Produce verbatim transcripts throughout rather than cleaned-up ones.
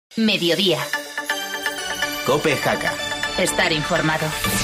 Mediodía. COPE Jaca. Estar informado.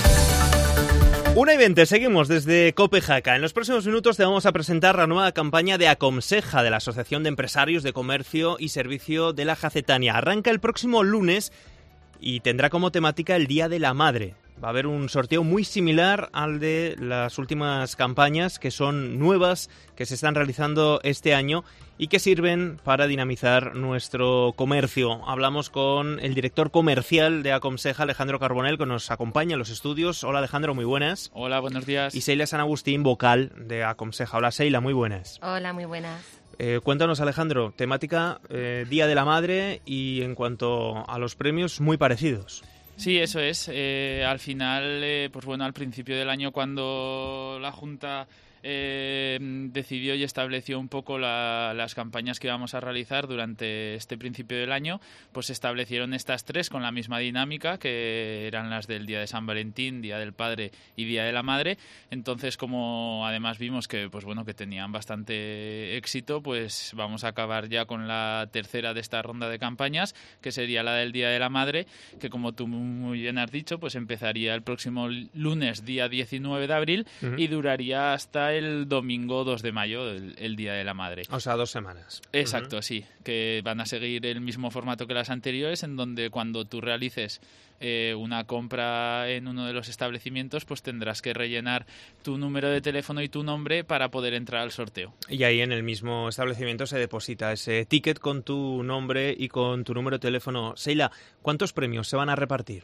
una y veinte, seguimos desde COPE Jaca. En los próximos minutos te vamos a presentar la nueva campaña de Aconseja, de la Asociación de Empresarios de Comercio y Servicio de la Jacetania. Arranca el próximo lunes y tendrá como temática el Día de la Madre. Va a haber un sorteo muy similar al de las últimas campañas, que son nuevas, que se están realizando este año y que sirven para dinamizar nuestro comercio. Hablamos con el director comercial de Aconseja, Alejandro Carbonell, que nos acompaña en los estudios. Hola, Alejandro, muy buenas. Hola, buenos días. Y Seila San Agustín, vocal de Aconseja. Hola, Seila, muy buenas. Hola, muy buenas. Eh, cuéntanos, Alejandro, temática eh, Día de la Madre y en cuanto a los premios, muy parecidos. Sí, eso es. Eh, al final, eh, pues bueno, al principio del año, cuando la Junta eh, decidió y estableció un poco la, las campañas que íbamos a realizar durante este principio del año, pues se establecieron estas tres con la misma dinámica, que eran las del Día de San Valentín, Día del Padre y Día de la Madre. Entonces, como además vimos que, pues bueno, que tenían bastante éxito, pues vamos a acabar ya con la tercera de esta ronda de campañas, que sería la del Día de la Madre, que como tú muy bien has dicho, pues empezaría el próximo lunes, día diecinueve de abril, uh-huh. y duraría hasta el domingo dos de mayo, el, el Día de la Madre. O sea, dos semanas. Exacto, uh-huh. sí, que van a seguir el mismo formato que las anteriores, en donde cuando tú realices eh, una compra en uno de los establecimientos, pues tendrás que rellenar tu número de teléfono y tu nombre para poder entrar al sorteo. Y ahí en el mismo establecimiento se deposita ese ticket con tu nombre y con tu número de teléfono. Seila, ¿cuántos premios se van a repartir?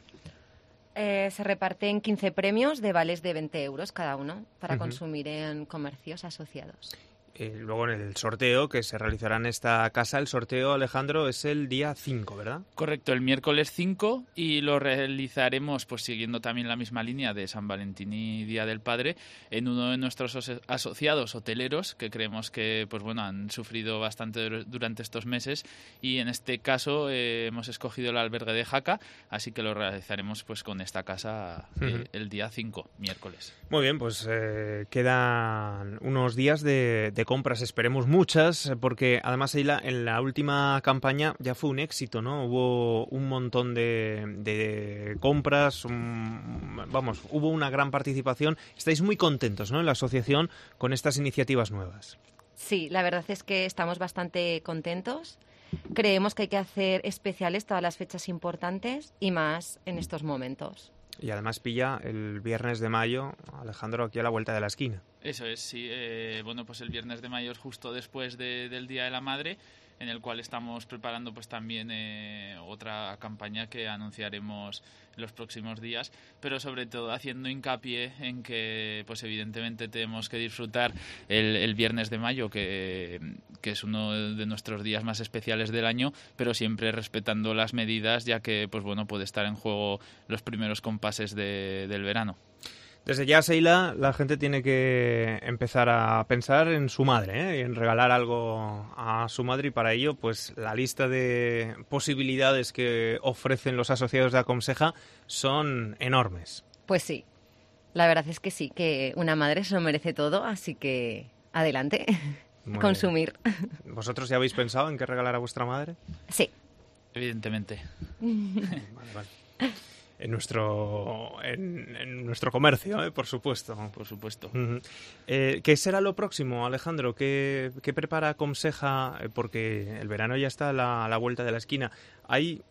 Eh, se reparten quince premios de vales de veinte euros cada uno para uh-huh. consumir en comercios asociados. Eh, luego en el sorteo que se realizará en esta casa, el sorteo, Alejandro, es el día cinco, ¿verdad? Correcto, el miércoles cinco, y lo realizaremos pues siguiendo también la misma línea de San Valentín y Día del Padre en uno de nuestros aso- asociados hoteleros, que creemos que pues bueno han sufrido bastante durante estos meses, y en este caso eh, hemos escogido el albergue de Jaca, así que lo realizaremos pues con esta casa eh, uh-huh. el día cinco, miércoles. Muy bien, pues eh, quedan unos días de, de compras, esperemos muchas, porque además Seila, en la última campaña ya fue un éxito, ¿no? Hubo un montón de, de compras, un, vamos, hubo una gran participación. Estáis muy contentos, ¿no?, en la asociación con estas iniciativas nuevas. Sí, la verdad es que estamos bastante contentos. Creemos que hay que hacer especiales todas las fechas importantes y más en estos momentos. Y además pilla el viernes de mayo, Alejandro, aquí a la vuelta de la esquina. Eso es, sí. Eh, bueno, pues el viernes de mayo es justo después de, del Día de la Madre, en el cual estamos preparando pues también eh, otra campaña que anunciaremos en los próximos días, pero sobre todo haciendo hincapié en que pues evidentemente tenemos que disfrutar el, el viernes de mayo, que, que es uno de nuestros días más especiales del año, pero siempre respetando las medidas, ya que pues bueno puede estar en juego los primeros compases de, del verano. Desde ya, Seila, la gente tiene que empezar a pensar en su madre, ¿eh? en regalar algo a su madre, y para ello, pues la lista de posibilidades que ofrecen los asociados de Aconseja son enormes. Pues sí, la verdad es que sí, que una madre se lo merece todo, así que adelante, Muy consumir. Bien. ¿Vosotros ya habéis pensado en qué regalar a vuestra madre? Sí. Evidentemente. Vale, vale. En nuestro en, en nuestro comercio, ¿eh? por supuesto. Por supuesto. Uh-huh. Eh, ¿Qué será lo próximo, Alejandro? ¿Qué, qué prepara Aconseja? Porque el verano ya está a la, a la vuelta de la esquina. ¿Hay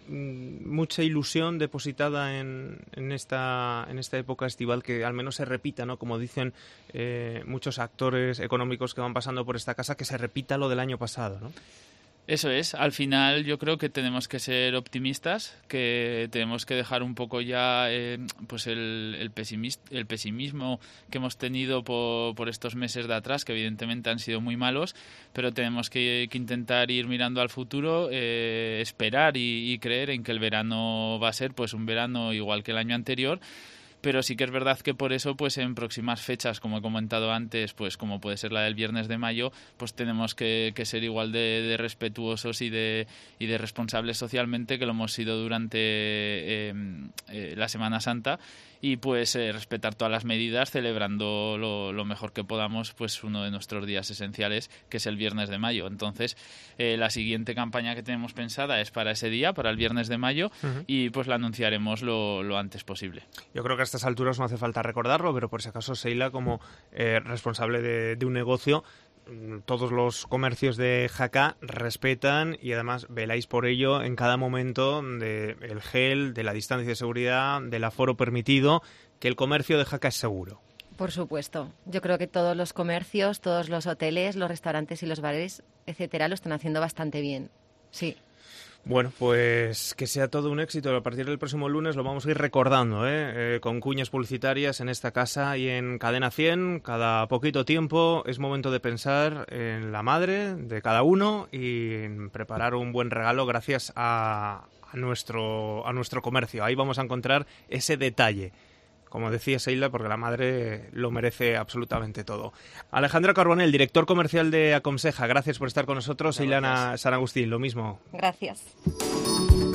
mm, mucha ilusión depositada en, en, esta, en esta época estival que al menos se repita, ¿no? Como dicen eh, muchos actores económicos que van pasando por esta casa, que se repita lo del año pasado, ¿no? Eso es, al final yo creo que tenemos que ser optimistas, que tenemos que dejar un poco ya eh, pues el, el, pesimis- el pesimismo que hemos tenido por, por estos meses de atrás, que evidentemente han sido muy malos, pero tenemos que, que intentar ir mirando al futuro, eh, esperar y, y creer en que el verano va a ser pues un verano igual que el año anterior, pero sí que es verdad que por eso, pues en próximas fechas, como he comentado antes, pues como puede ser la del viernes de mayo, pues tenemos que, que ser igual de, de respetuosos y de, y de responsables socialmente que lo hemos sido durante eh, eh, la Semana Santa, y pues eh, respetar todas las medidas, celebrando lo, lo mejor que podamos pues uno de nuestros días esenciales, que es el viernes de mayo. Entonces eh, la siguiente campaña que tenemos pensada es para ese día, para el viernes de mayo, uh-huh. y pues la anunciaremos lo, lo antes posible. Yo creo que a estas alturas no hace falta recordarlo, pero por si acaso, Seila, como eh, responsable de, de un negocio, todos los comercios de Jaca respetan y además veláis por ello en cada momento del gel, de la distancia de seguridad, del aforo permitido, que el comercio de Jaca es seguro. Por supuesto. Yo creo que todos los comercios, todos los hoteles, los restaurantes y los bares, etcétera, lo están haciendo bastante bien. Sí. Bueno, pues que sea todo un éxito. A partir del próximo lunes lo vamos a ir recordando, ¿eh? Eh, con cuñas publicitarias en esta casa y en Cadena cien. Cada poquito tiempo es momento de pensar en la madre de cada uno y en preparar un buen regalo gracias a, a, nuestro, a nuestro comercio. Ahí vamos a encontrar ese detalle. Como decía Seila, porque la madre lo merece absolutamente todo. Alejandra Carbonell, director comercial de Acomseja, gracias por estar con nosotros. Seila San Agustín, lo mismo. Gracias.